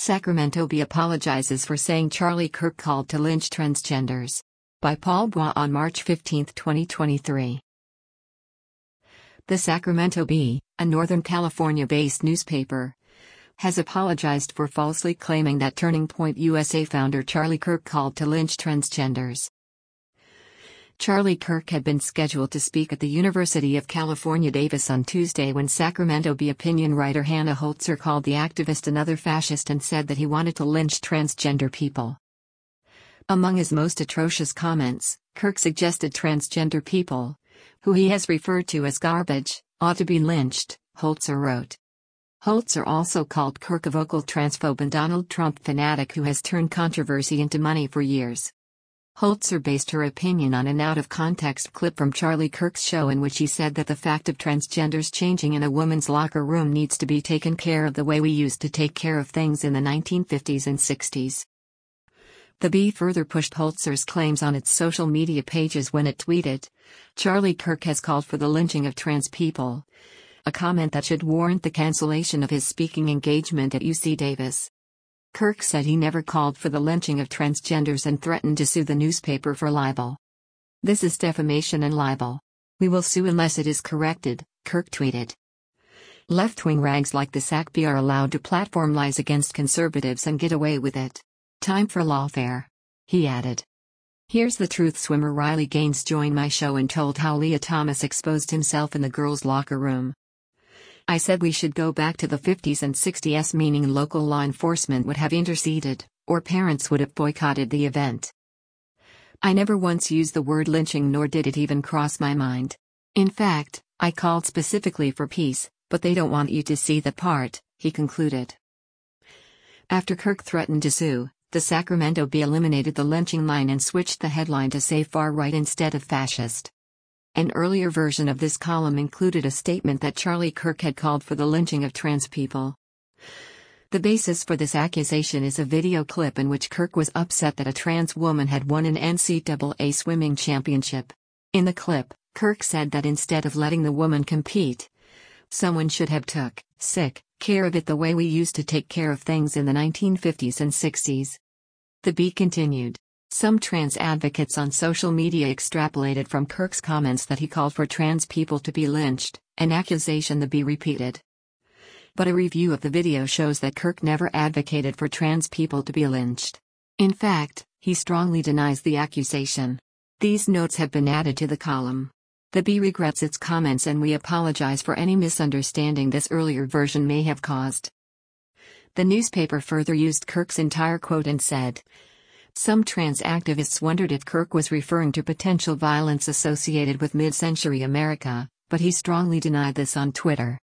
Sacramento Bee apologizes for saying Charlie Kirk called to lynch transgenders. By Paul Bois on March 15, 2023. The Sacramento Bee, a Northern California-based newspaper, has apologized for falsely claiming that Turning Point USA founder Charlie Kirk called to lynch transgenders. Charlie Kirk had been scheduled to speak at the University of California, Davis on Tuesday when Sacramento Bee opinion writer Hannah Holzer called the activist another fascist and said that he wanted to lynch transgender people. Among his most atrocious comments, Kirk suggested transgender people, who he has referred to as garbage, ought to be lynched, Holzer wrote. Holzer also called Kirk a vocal transphobe and Donald Trump fanatic who has turned controversy into money for years. Holzer based her opinion on an out-of-context clip from Charlie Kirk's show in which he said that the fact of transgenders changing in a woman's locker room needs to be taken care of the way we used to take care of things in the 1950s and 60s. The Bee further pushed Holzer's claims on its social media pages when it tweeted, "Charlie Kirk has called for the lynching of trans people," a comment that should warrant the cancellation of his speaking engagement at UC Davis. Kirk said he never called for the lynching of transgenders and threatened to sue the newspaper for libel. "This is defamation and libel. We will sue unless it is corrected," Kirk tweeted. Left-wing rags like the Sac Bee are allowed to platform lies against conservatives and get away with it. "Time for lawfare," he added. "Here's the truth." Swimmer Riley Gaines joined my show and told how Leah Thomas exposed himself in the girls' locker room. "I said we should go back to the 50s and 60s, meaning local law enforcement would have interceded, or parents would have boycotted the event. I never once used the word lynching, nor did it even cross my mind. In fact, I called specifically for peace, but they don't want you to see the part," he concluded. After Kirk threatened to sue, the Sacramento Bee eliminated the lynching line and switched the headline to say far right instead of fascist. An earlier version of this column included a statement that Charlie Kirk had called for the lynching of trans people. The basis for this accusation is a video clip in which Kirk was upset that a trans woman had won an NCAA swimming championship. In the clip, Kirk said that instead of letting the woman compete, someone should have took care of it the way we used to take care of things in the 1950s and 60s. The Bee continued. Some trans advocates on social media extrapolated from Kirk's comments that he called for trans people to be lynched, an accusation the Bee repeated. But a review of the video shows that Kirk never advocated for trans people to be lynched. In fact, he strongly denies the accusation. These notes have been added to the column. The Bee regrets its comments and we apologize for any misunderstanding this earlier version may have caused. The newspaper further used Kirk's entire quote and said, "Some trans activists wondered if Kirk was referring to potential violence associated with mid-century America, but he strongly denied this on Twitter."